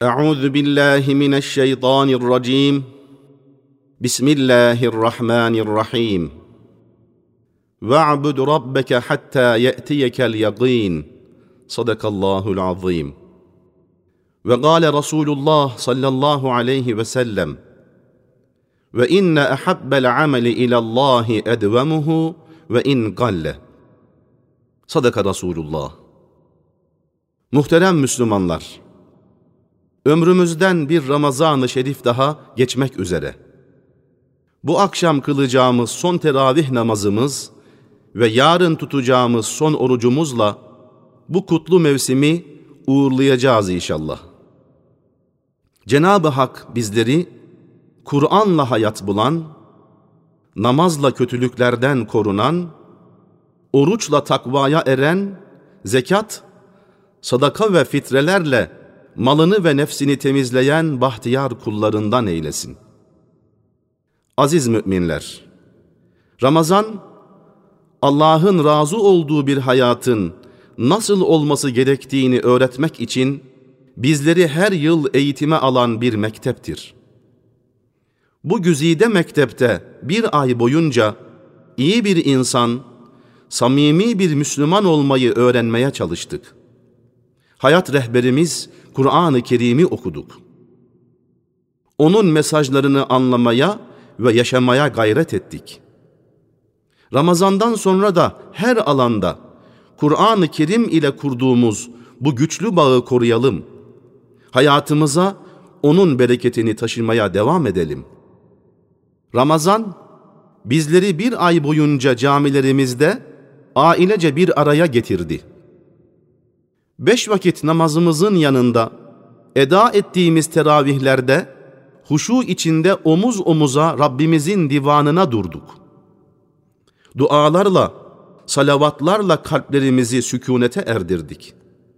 أعوذ بالله من الشيطان الرجيم بسم الله الرحمن الرحيم واعبد ربك حتى يأتيك اليقين صدق الله العظيم وقال رسول الله صلى الله عليه وسلم وإن أحب العمل إلى الله أدومه وإن قل صدق رسول الله. Muhterem Müslümanlar, ömrümüzden bir Ramazan-ı Şerif daha geçmek üzere. Bu akşam kılacağımız son teravih namazımız ve yarın tutacağımız son orucumuzla bu kutlu mevsimi uğurlayacağız inşallah. Cenab-ı Hak bizleri Kur'an'la hayat bulan, namazla kötülüklerden korunan, oruçla takvaya eren, zekat, sadaka ve fitrelerle malını ve nefsini temizleyen bahtiyar kullarından eylesin. Aziz müminler, Ramazan, Allah'ın razı olduğu bir hayatın nasıl olması gerektiğini öğretmek için bizleri her yıl eğitime alan bir mekteptir. Bu güzide mektepte bir ay boyunca iyi bir insan, samimi bir Müslüman olmayı öğrenmeye çalıştık. Hayat rehberimiz Kur'an-ı Kerim'i okuduk. Onun mesajlarını anlamaya ve yaşamaya gayret ettik. Ramazandan sonra da her alanda Kur'an-ı Kerim ile kurduğumuz bu güçlü bağı koruyalım. Hayatımıza onun bereketini taşımaya devam edelim. Ramazan, bizleri bir ay boyunca camilerimizde ailece bir araya getirdi. 5 vakit namazımızın yanında eda ettiğimiz teravihlerde huşu içinde omuz omuza Rabbimizin divanına durduk. Dualarla, salavatlarla kalplerimizi sükunete erdirdik.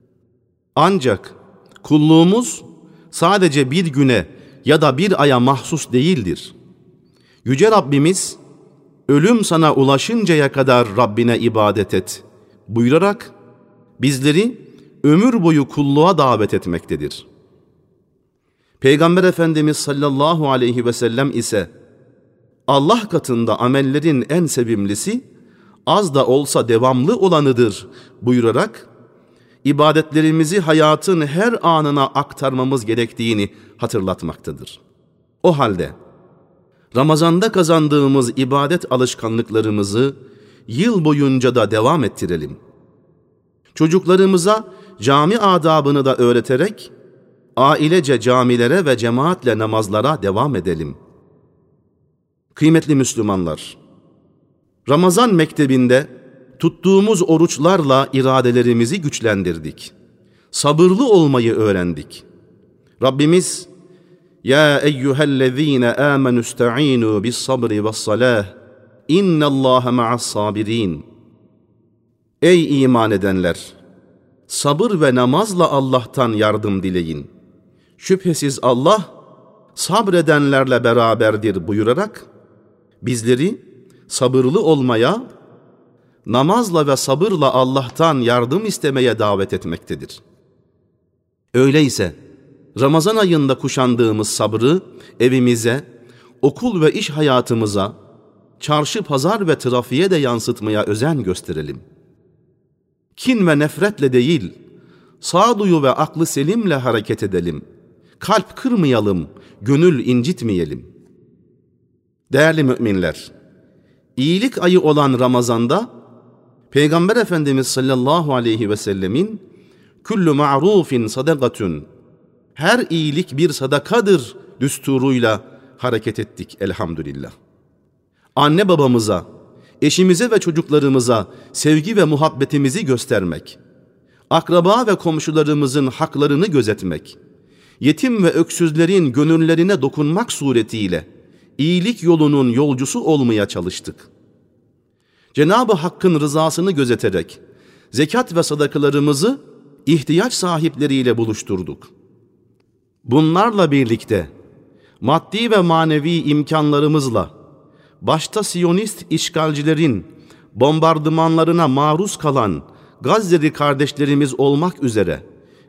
Ancak kulluğumuz sadece bir güne ya da bir aya mahsus değildir. Yüce Rabbimiz, ölüm sana ulaşıncaya kadar Rabbine ibadet et buyurarak bizleri ömür boyu kulluğa davet etmektedir. Peygamber Efendimiz sallallahu aleyhi ve sellem ise Allah katında amellerin en sevimlisi az da olsa devamlı olanıdır buyurarak ibadetlerimizi hayatın her anına aktarmamız gerektiğini hatırlatmaktadır. O halde Ramazan'da kazandığımız ibadet alışkanlıklarımızı yıl boyunca da devam ettirelim. Çocuklarımıza cami adabını da öğreterek ailece camilere ve cemaatle namazlara devam edelim. Kıymetli Müslümanlar, Ramazan mektebinde tuttuğumuz oruçlarla iradelerimizi güçlendirdik. Sabırlı olmayı öğrendik. Rabbimiz, "Ya eyyühellezîne âmenü ista'înû bis-sabri ve's-salâh, innallâhe ma'as-sâbirîn." Ey iman edenler! Sabır ve namazla Allah'tan yardım dileyin. Şüphesiz Allah sabredenlerle beraberdir buyurarak bizleri sabırlı olmaya, namazla ve sabırla Allah'tan yardım istemeye davet etmektedir. Öyleyse Ramazan ayında kuşandığımız sabrı evimize, okul ve iş hayatımıza, çarşı, pazar ve trafiğe de yansıtmaya özen gösterelim. Kin ve nefretle değil, sağduyu ve aklı selimle hareket edelim. Kalp kırmayalım, gönül incitmeyelim. Değerli müminler, iyilik ayı olan Ramazan'da Peygamber Efendimiz sallallahu aleyhi ve sellemin "Kullu ma'rufin sadakatun", her iyilik bir sadakadır düsturuyla hareket ettik elhamdülillah. Anne babamıza, eşimize ve çocuklarımıza sevgi ve muhabbetimizi göstermek, akraba ve komşularımızın haklarını gözetmek, yetim ve öksüzlerin gönüllerine dokunmak suretiyle iyilik yolunun yolcusu olmaya çalıştık. Cenab-ı Hakk'ın rızasını gözeterek zekat ve sadakalarımızı ihtiyaç sahipleriyle buluşturduk. Bunlarla birlikte maddi ve manevi imkanlarımızla başta Siyonist işgalcilerin bombardımanlarına maruz kalan Gazze'li kardeşlerimiz olmak üzere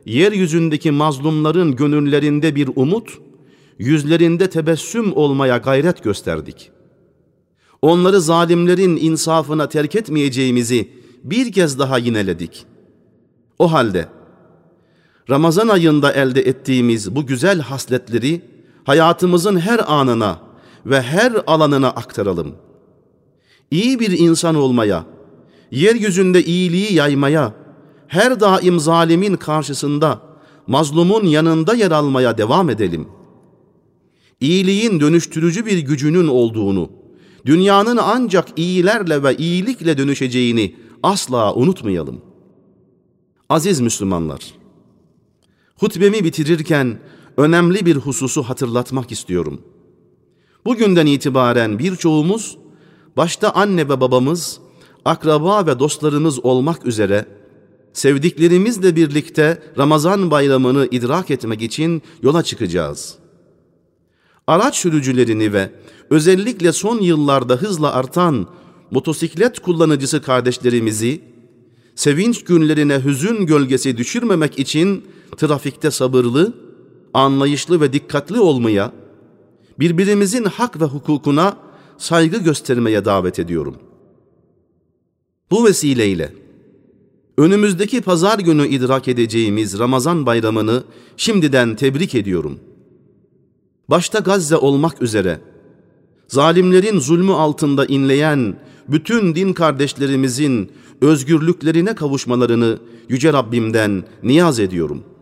yeryüzündeki mazlumların gönüllerinde bir umut, yüzlerinde tebessüm olmaya gayret gösterdik. Onları zalimlerin insafına terk etmeyeceğimizi bir kez daha yineledik. O halde Ramazan ayında elde ettiğimiz bu güzel hasletleri hayatımızın her anına ve her alanına aktaralım. İyi bir insan olmaya, yeryüzünde iyiliği yaymaya, her daim zalimin karşısında, mazlumun yanında yer almaya devam edelim. İyiliğin dönüştürücü bir gücünün olduğunu, dünyanın ancak iyilerle ve iyilikle dönüşeceğini asla unutmayalım. Aziz Müslümanlar, hutbemi bitirirken önemli bir hususu hatırlatmak istiyorum. Bugünden itibaren birçoğumuz, başta anne ve babamız, akraba ve dostlarımız olmak üzere, sevdiklerimizle birlikte Ramazan bayramını idrak etmek için yola çıkacağız. Araç sürücülerini ve özellikle son yıllarda hızla artan motosiklet kullanıcısı kardeşlerimizi, sevinç günlerine hüzün gölgesi düşürmemek için trafikte sabırlı, anlayışlı ve dikkatli olmaya, birbirimizin hak ve hukukuna saygı göstermeye davet ediyorum. Bu vesileyle önümüzdeki pazar günü idrak edeceğimiz Ramazan bayramını şimdiden tebrik ediyorum. Başta Gazze olmak üzere zalimlerin zulmü altında inleyen bütün din kardeşlerimizin özgürlüklerine kavuşmalarını Yüce Rabbimden niyaz ediyorum.